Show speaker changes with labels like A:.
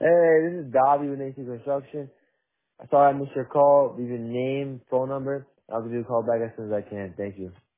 A: Hey, this is Dobby with AC Construction. I saw I missed your call. Leave your name, phone number. I'll give you a call back as soon as I can. Thank you.